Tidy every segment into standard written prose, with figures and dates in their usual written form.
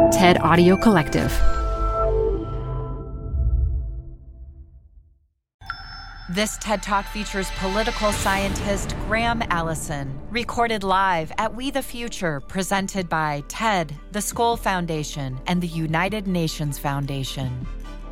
TED Audio Collective. This TED Talk features political scientist Graham Allison, recorded live at We the Future, presented by TED, the Skoll Foundation, and the United Nations Foundation.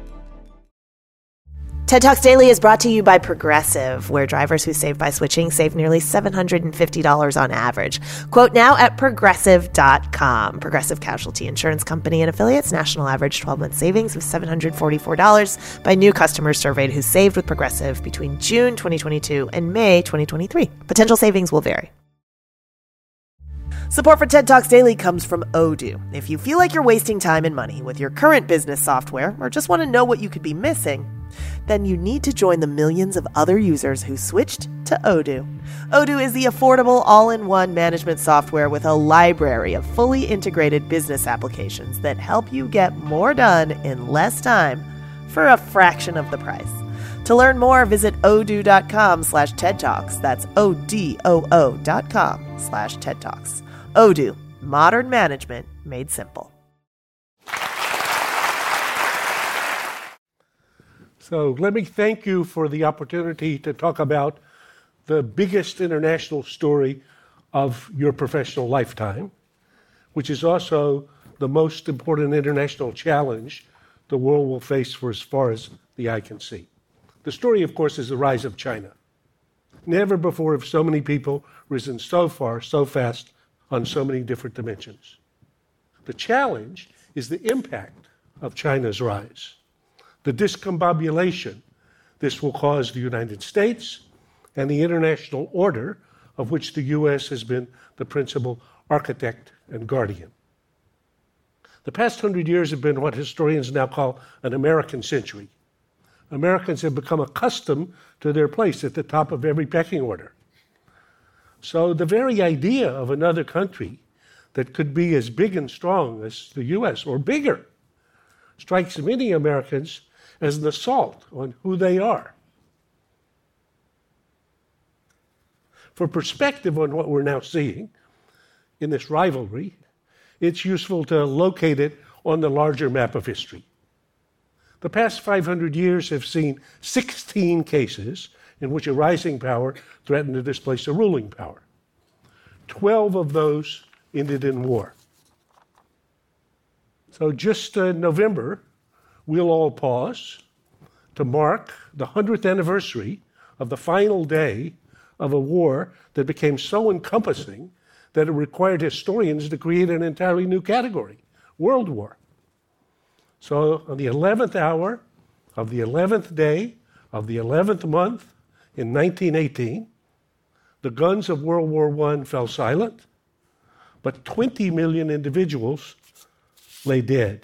TED Talks Daily is brought to you by Progressive, where drivers who save by switching save nearly $750 on average. Quote now at Progressive.com. Progressive Casualty Insurance Company and Affiliates. National average 12-month savings of $744 by new customers surveyed who saved with Progressive between June 2022 and May 2023. Potential savings will vary. Support for TED Talks Daily comes from Odoo. If you feel like you're wasting time and money with your current business software or just want to know what you could be missing, then you need to join the millions of other users who switched to Odoo. Odoo is the affordable all-in-one management software with a library of fully integrated business applications that help you get more done in less time for a fraction of the price. To learn more, visit odoo.com/TED Talks. That's ODOO.com/TED Talks. Odoo, modern management made simple. So let me thank you for the opportunity to talk about the biggest international story of your professional lifetime, which is also the most important international challenge the world will face for as far as the eye can see. The story, of course, is the rise of China. Never before have so many people risen so far, so fast, on so many different dimensions. The challenge is the impact of China's rise. The discombobulation this will cause the United States and the international order of which the U.S. has been the principal architect and guardian. The past 100 years have been what historians now call an American century. Americans have become accustomed to their place at the top of every pecking order. So the very idea of another country that could be as big and strong as the U.S. or bigger strikes many Americans as an assault on who they are. For perspective on what we're now seeing in this rivalry, it's useful to locate it on the larger map of history. The past 500 years have seen 16 cases in which a rising power threatened to displace a ruling power. 12 of those ended in war. So just in November, we'll all pause to mark the 100th anniversary of the final day of a war that became so encompassing that it required historians to create an entirely new category, World War. So on the 11th hour of the 11th day of the 11th month in 1918, the guns of World War I fell silent, but 20 million individuals lay dead.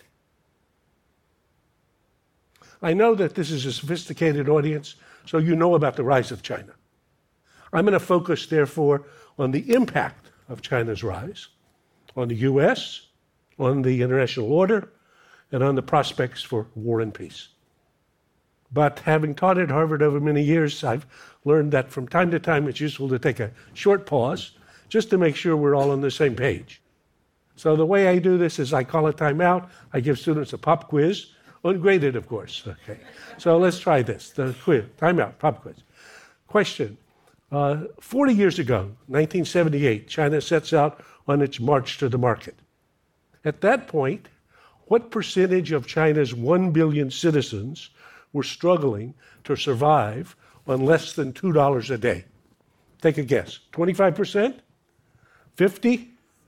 I know that this is a sophisticated audience, so you know about the rise of China. I'm going to focus, therefore, on the impact of China's rise, on the U.S., on the international order, and on the prospects for war and peace. But having taught at Harvard over many years, I've learned that from time to time it's useful to take a short pause just to make sure we're all on the same page. So the way I do this is I call a timeout, I give students a pop quiz, ungraded, of course. Okay. So let's try this. The quiz, timeout, pop quiz. Question. 40 years ago, 1978, China sets out on its march to the market. At that point, what percentage of China's 1 billion citizens were struggling to survive on less than $2 a day? Take a guess. 25%? 50?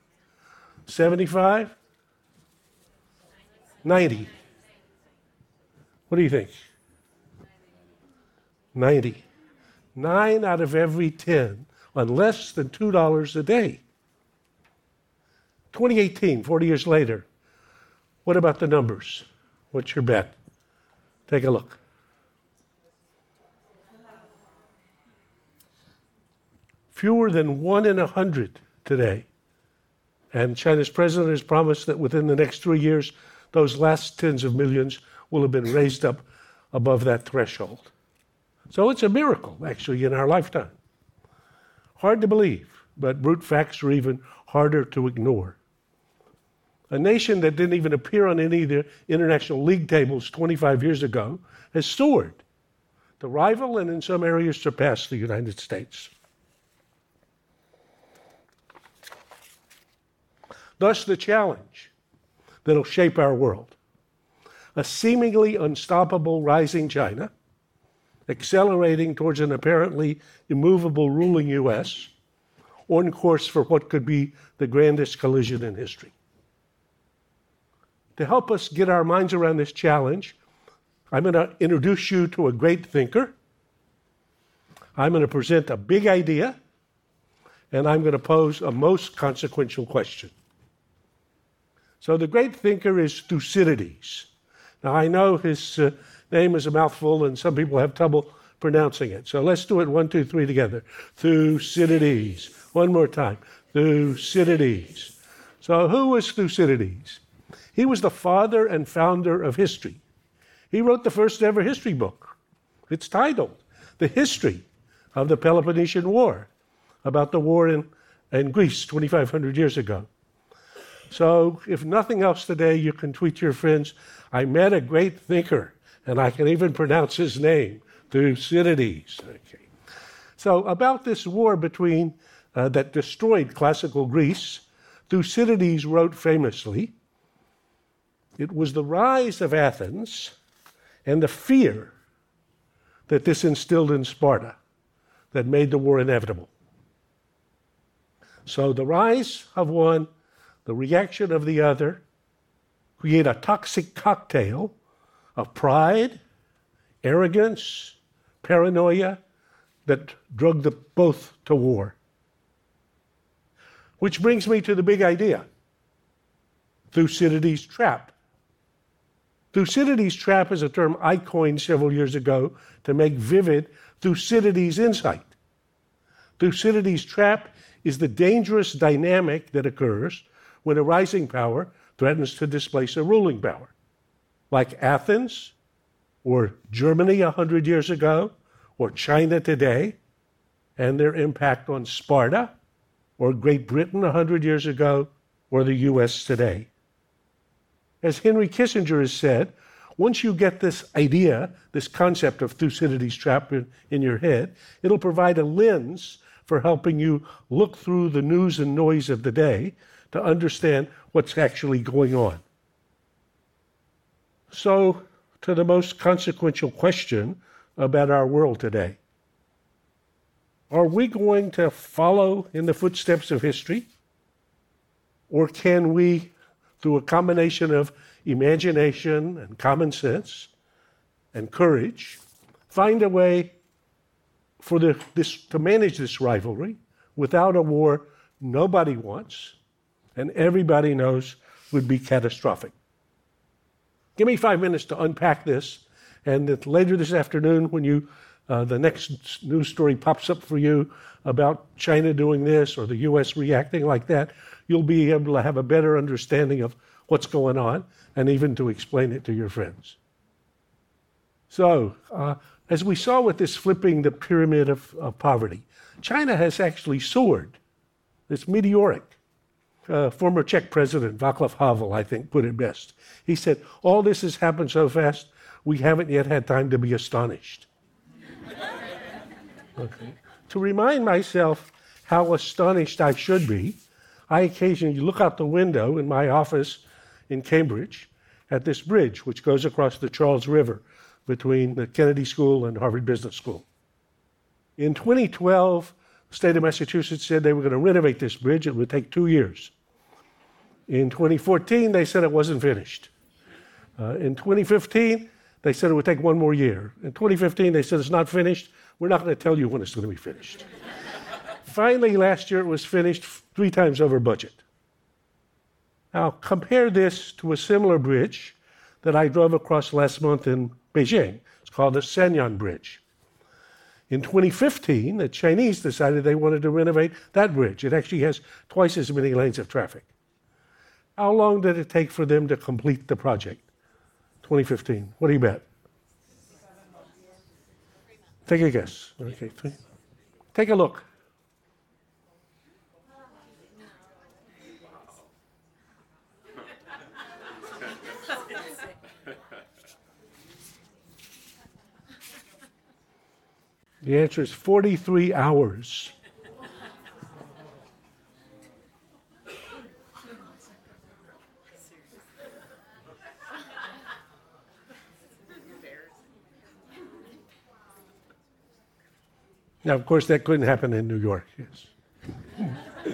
75? 90? What do you think? 90. 9 out of every 10 on less than $2 a day. 2018, 40 years later, what about the numbers? What's your bet? Take a look. Fewer than 1 in 100 today. And China's president has promised that within the next 3 years, those last tens of millions will have been raised up above that threshold. So it's a miracle, actually, in our lifetime. Hard to believe, but brute facts are even harder to ignore. a nation that didn't even appear on any of the international league tables 25 years ago, has soared to rival and in some areas surpass the United States. Thus, the challenge that'll shape our world: a seemingly unstoppable rising China, accelerating towards an apparently immovable ruling U.S., on course for what could be the grandest collision in history. To help us get our minds around this challenge, I'm going to introduce you to a great thinker. I'm going to present a big idea, and I'm going to pose a most consequential question. So the great thinker is Thucydides. Now, I know his name is a mouthful, and some people have trouble pronouncing it. So let's do it 1, 2, 3 together. Thucydides. One more time. Thucydides. So who was Thucydides? He was the father and founder of history. He wrote the first ever history book. It's titled The History of the Peloponnesian War, about the war in Greece 2,500 years ago. So if nothing else today, you can tweet your friends, I met a great thinker, and I can even pronounce his name, Thucydides. Okay. So about this war that destroyed classical Greece, Thucydides wrote famously, it was the rise of Athens and the fear that this instilled in Sparta that made the war inevitable. So the rise of one, the reaction of the other, create a toxic cocktail of pride, arrogance, paranoia that drug them both to war. Which brings me to the big idea, Thucydides' trap. Thucydides' trap is a term I coined several years ago to make vivid Thucydides' insight. Thucydides' trap is the dangerous dynamic that occurs when a rising power threatens to displace a ruling power, like Athens, or Germany 100 years ago, or China today, and their impact on Sparta, or Great Britain 100 years ago, or the U.S. today. As Henry Kissinger has said, once you get this idea, this concept of Thucydides' trap in your head, it'll provide a lens for helping you look through the news and noise of the day to understand what's actually going on. So, to the most consequential question about our world today. Are we going to follow in the footsteps of history? Or can we, through a combination of imagination and common sense and courage, find a way to manage this rivalry without a war nobody wants and everybody knows would be catastrophic? Give me 5 minutes to unpack this, and later this afternoon, when the next news story pops up for you about China doing this or the U.S. reacting like that, you'll be able to have a better understanding of what's going on and even to explain it to your friends. So, as we saw with this flipping the pyramid of poverty, China has actually soared. It's meteoric. Former Czech President Václav Havel, I think, put it best. He said, all this has happened so fast, we haven't yet had time to be astonished. Okay. To remind myself how astonished I should be, I occasionally look out the window in my office in Cambridge at this bridge which goes across the Charles River between the Kennedy School and Harvard Business School. In 2012, the state of Massachusetts said they were going to renovate this bridge. It would take 2 years. In 2014, they said it wasn't finished. In 2015, they said it would take 1 more year. In 2015, they said it's not finished. We're not going to tell you when it's going to be finished. Finally, last year, it was finished 3 times over budget. Now, compare this to a similar bridge that I drove across last month in Beijing. It's called the Sanyang Bridge. In 2015, the Chinese decided they wanted to renovate that bridge. It actually has twice as many lanes of traffic. How long did it take for them to complete the project? 2015. What do you bet? 7 months. Take a guess. Okay. Take a look. The answer is 43 hours. Now, of course, that couldn't happen in New York, yes.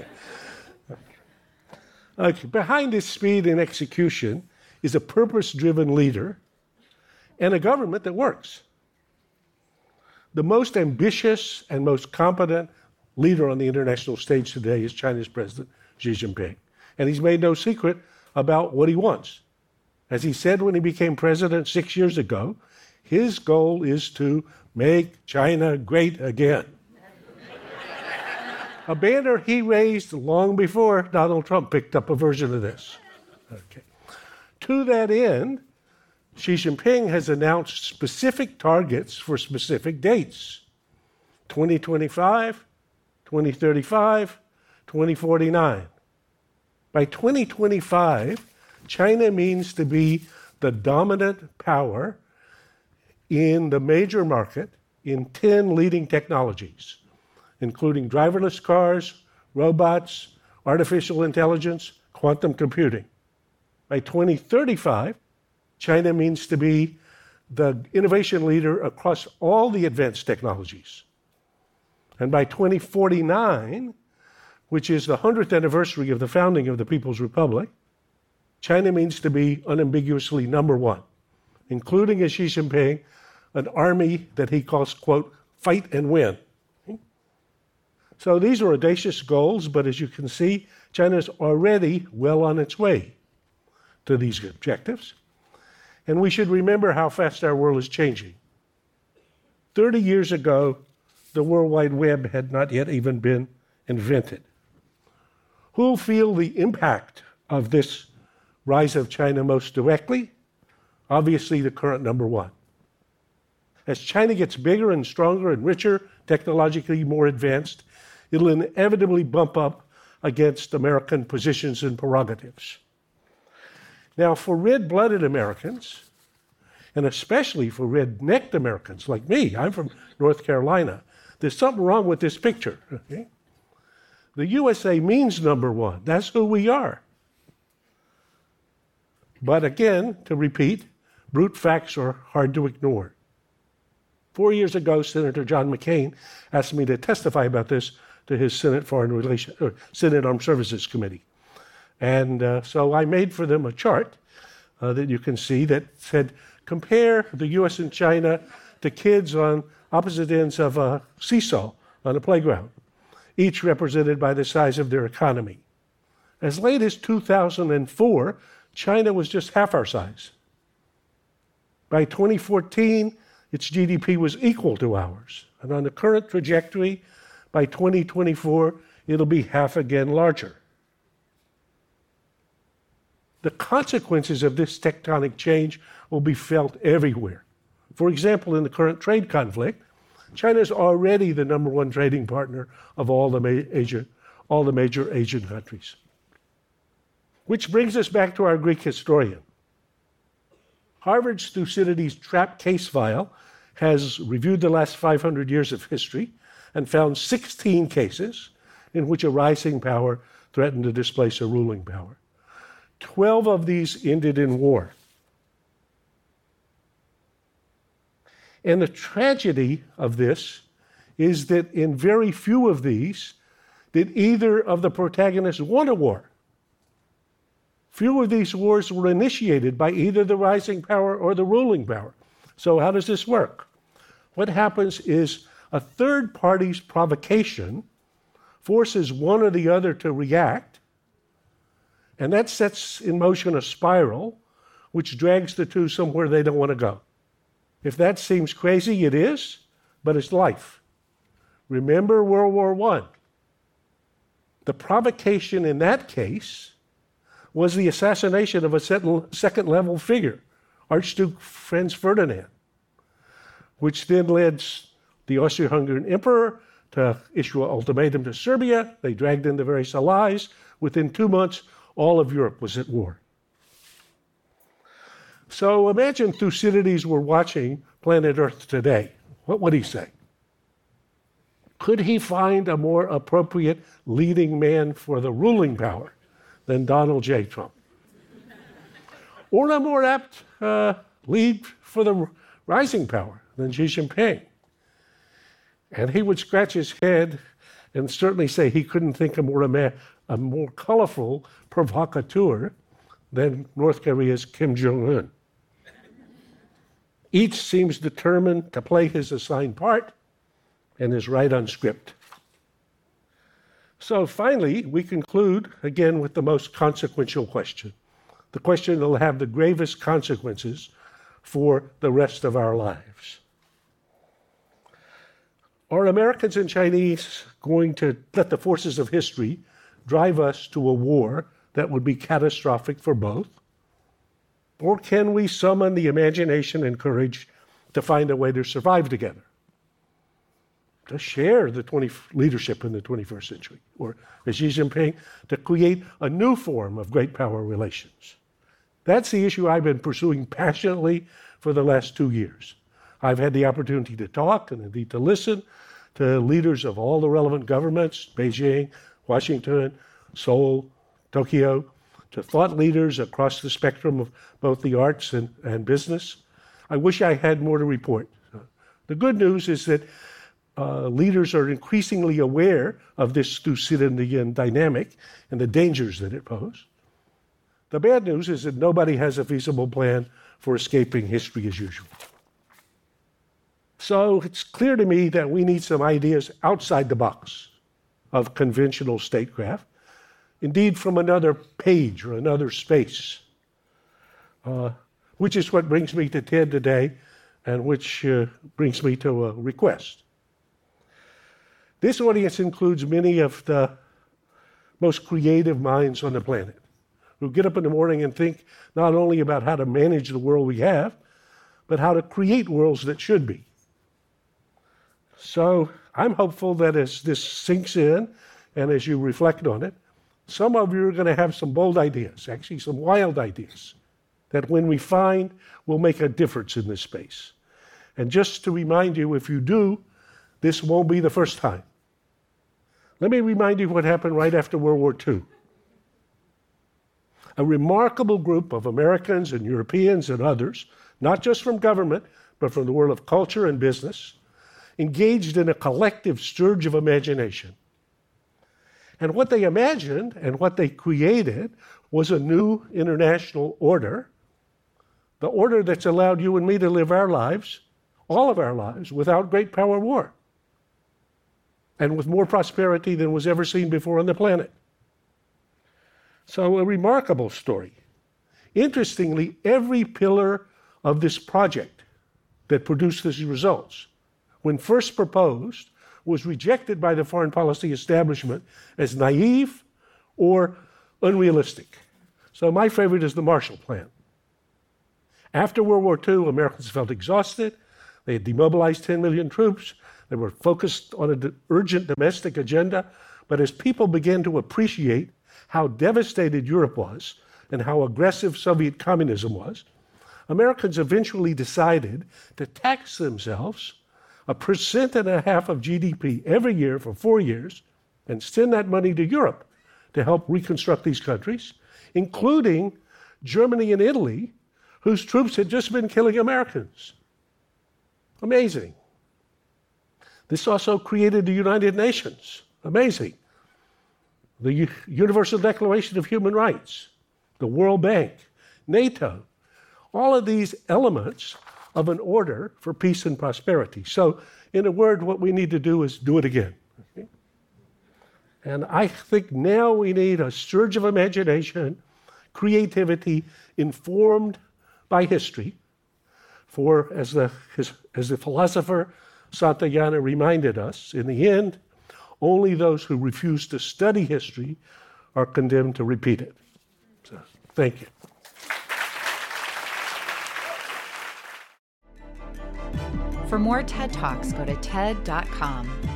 Okay. Behind this speed and execution is a purpose-driven leader and a government that works. The most ambitious and most competent leader on the international stage today is China's President Xi Jinping. And he's made no secret about what he wants. As he said when he became president 6 years ago, his goal is to make China great again. A banner he raised long before Donald Trump picked up a version of this. Okay. To that end, Xi Jinping has announced specific targets for specific dates: 2025, 2035, 2049. By 2025, China means to be the dominant power in the major market in 10 leading technologies, including driverless cars, robots, artificial intelligence, quantum computing. By 2035, China means to be the innovation leader across all the advanced technologies. And by 2049, which is the 100th anniversary of the founding of the People's Republic, China means to be unambiguously number one, including, as Xi Jinping, an army that he calls, quote, fight and win. So these are audacious goals, but as you can see, China's already well on its way to these objectives. And we should remember how fast our world is changing. 30 years ago, the World Wide Web had not yet even been invented. Who'll feel the impact of this rise of China most directly? Obviously, the current number one. As China gets bigger and stronger and richer, technologically more advanced, it'll inevitably bump up against American positions and prerogatives. Now, for red-blooded Americans, and especially for red-necked Americans like me, I'm from North Carolina, there's something wrong with this picture. Okay? The USA means number one. That's who we are. But again, to repeat, brute facts are hard to ignore. 4 years ago, Senator John McCain asked me to testify about this to his Senate Senate Armed Services Committee. And so I made for them a chart that you can see that said, compare the U.S. and China to kids on opposite ends of a seesaw on a playground, each represented by the size of their economy. As late as 2004, China was just half our size. By 2014, its GDP was equal to ours. And on the current trajectory, by 2024, it'll be half again larger. The consequences of this tectonic change will be felt everywhere. For example, in the current trade conflict, China is already the number one trading partner of all the major Asian countries. Which brings us back to our Greek historian. Harvard's Thucydides trap case file has reviewed the last 500 years of history and found 16 cases in which a rising power threatened to displace a ruling power. 12 of these ended in war. And the tragedy of this is that in very few of these did either of the protagonists want a war. Few of these wars were initiated by either the rising power or the ruling power. So how does this work? What happens is a third party's provocation forces one or the other to react, and that sets in motion a spiral which drags the two somewhere they don't want to go. If that seems crazy, it is, but it's life. Remember World War I. The provocation in that case was the assassination of a second-level figure, Archduke Franz Ferdinand, which then led the Austro-Hungarian emperor to issue an ultimatum to Serbia. They dragged in the various allies. Within 2 months, all of Europe was at war. So imagine Thucydides were watching Planet Earth today. What would he say? Could he find a more appropriate leading man for the ruling power than Donald J. Trump? Or a more apt lead for the rising power than Xi Jinping? And he would scratch his head and certainly say he couldn't think of a more colorful provocateur than North Korea's Kim Jong-un. Each seems determined to play his assigned part and is right on script. So finally, we conclude again with the most consequential question, the question that will have the gravest consequences for the rest of our lives. Are Americans and Chinese going to let the forces of history drive us to a war that would be catastrophic for both? Or can we summon the imagination and courage to find a way to survive together? To share the leadership in the 21st century? Or, as Xi Jinping, to create a new form of great power relations? That's the issue I've been pursuing passionately for the last 2 years. I've had the opportunity to talk and indeed to listen to leaders of all the relevant governments, Beijing, Washington, Seoul, Tokyo, to thought leaders across the spectrum of both the arts and business. I wish I had more to report. The good news is that leaders are increasingly aware of this Thucydidean dynamic and the dangers that it poses. The bad news is that nobody has a feasible plan for escaping history as usual. So it's clear to me that we need some ideas outside the box of conventional statecraft, indeed from another page or another space, which is what brings me to TED today and which brings me to a request. This audience includes many of the most creative minds on the planet who get up in the morning and think not only about how to manage the world we have, but how to create worlds that should be. So I'm hopeful that as this sinks in and as you reflect on it, some of you are going to have some bold ideas, actually some wild ideas, that when we find will make a difference in this space. And just to remind you, if you do, this won't be the first time. Let me remind you what happened right after World War II. A remarkable group of Americans and Europeans and others, not just from government, but from the world of culture and business, engaged in a collective surge of imagination. And what they imagined and what they created was a new international order, the order that's allowed you and me to live our lives, all of our lives, without great power war, and with more prosperity than was ever seen before on the planet. So a remarkable story. Interestingly, every pillar of this project that produced these results, when first proposed, was rejected by the foreign policy establishment as naive or unrealistic. So my favorite is the Marshall Plan. After World War II, Americans felt exhausted. They had demobilized 10 million troops. They were focused on an urgent domestic agenda. But as people began to appreciate how devastated Europe was and how aggressive Soviet communism was, Americans eventually decided to tax themselves 1.5% of GDP every year for 4 years and send that money to Europe to help reconstruct these countries, including Germany and Italy, whose troops had just been killing Americans. Amazing. This also created the United Nations. Amazing. The Universal Declaration of Human Rights, the World Bank, NATO, all of these elements of an order for peace and prosperity. So, in a word, what we need to do is do it again. Okay? And I think now we need a surge of imagination, creativity, informed by history. For, as the philosopher Santayana reminded us, in the end, only those who refuse to study history are condemned to repeat it. So, thank you. For more TED Talks, go to TED.com.